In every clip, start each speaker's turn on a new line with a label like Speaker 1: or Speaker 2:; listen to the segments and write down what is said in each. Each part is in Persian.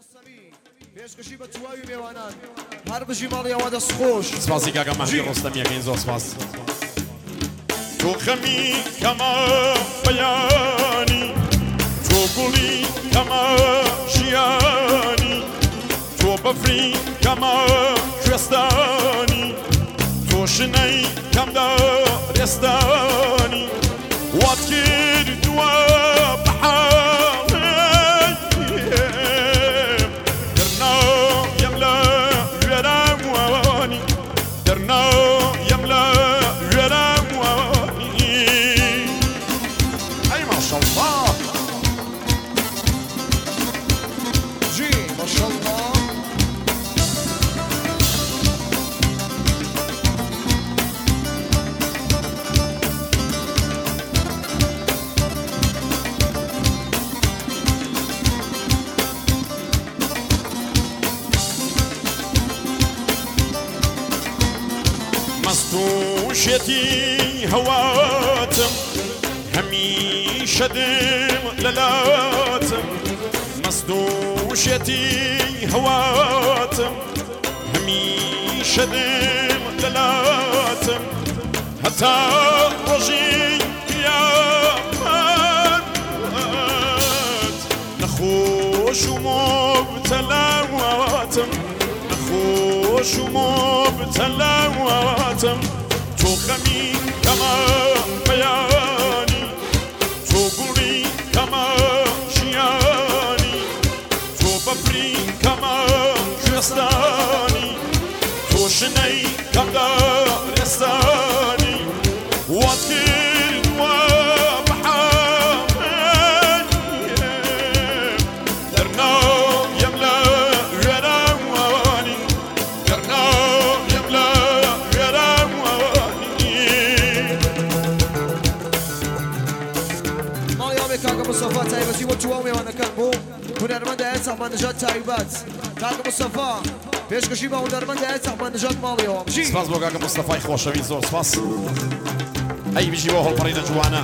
Speaker 1: پێشکەشی بە تواوی میێوانان هەر بژی ماڵی ئەوە دەست خۆش
Speaker 2: سپاسی کاکە مەهدی ڕۆستەمیەکەین زۆر سپاس تۆ خەمی کەمە بەیانی تۆ گوڵی کەمە ژیانی تۆ بەفری کەمە کوێستانی تۆ شنەی کەمدا ڕێستانی وات کردووە مەستوشێتی هەواتم هەمیشە دم لەلاتم مەستوشێتی هەواتم هەمیشە دم لەلاتم هەتا ڕۆژی قیامەت نەخۆش و مۆبتەلاواتم نەخۆش و مۆبتەلاواتم تۆ خەمی کەمە بەیانی تۆ گوڵی کەمە ژیانی تۆ بەفری کەمە کوێستانی تۆ شنەی کەمدا ڕێستانی وات کردووە بەحامەت دەرناویم لە وێرەوانی دەرناویم لە
Speaker 1: کاکە مستەفا تایبەتی بۆ تواو میێوانەکان بۆ هونەرمەندایە چاپمانەژاد تایبەت کاکە مستەفا پێشکەشی بە هونەرمەندایە چاپمانەژاد ماڵیەوە بژی
Speaker 2: سپاس بۆ کاکە مستەفای خۆشەوی زۆر سپاس ئەی بژی بۆ هەڵپەڕینە جوانە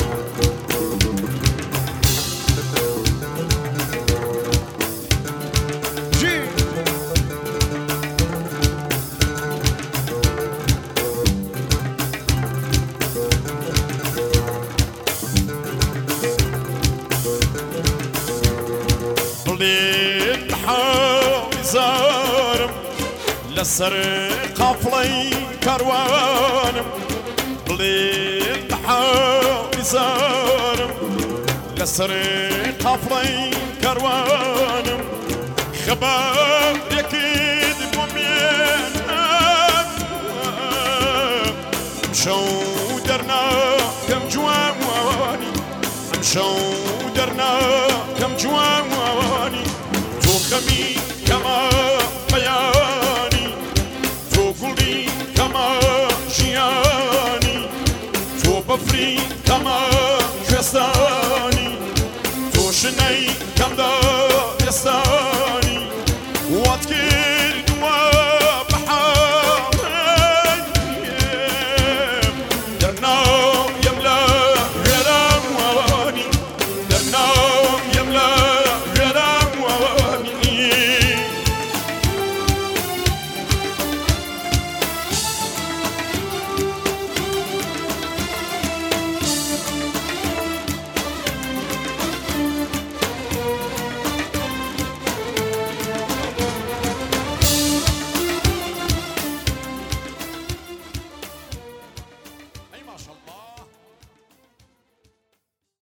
Speaker 2: حاویزارم لەسەر قافڵەی کاروانم بڵێن حاویزارم لەسەر قافڵەی کاروانم خەبارێکت بۆ مێنم ئەمشەو دەرناکەم جوانوانی ئەمشەو دەرناکەم جوانوانی تۆ خەمی کەمە بەیانی تۆ گوڵی کەمە ژیانی تۆ بەفری کەمە کوێستانی تۆ شنەی کەمدا ڕێستانی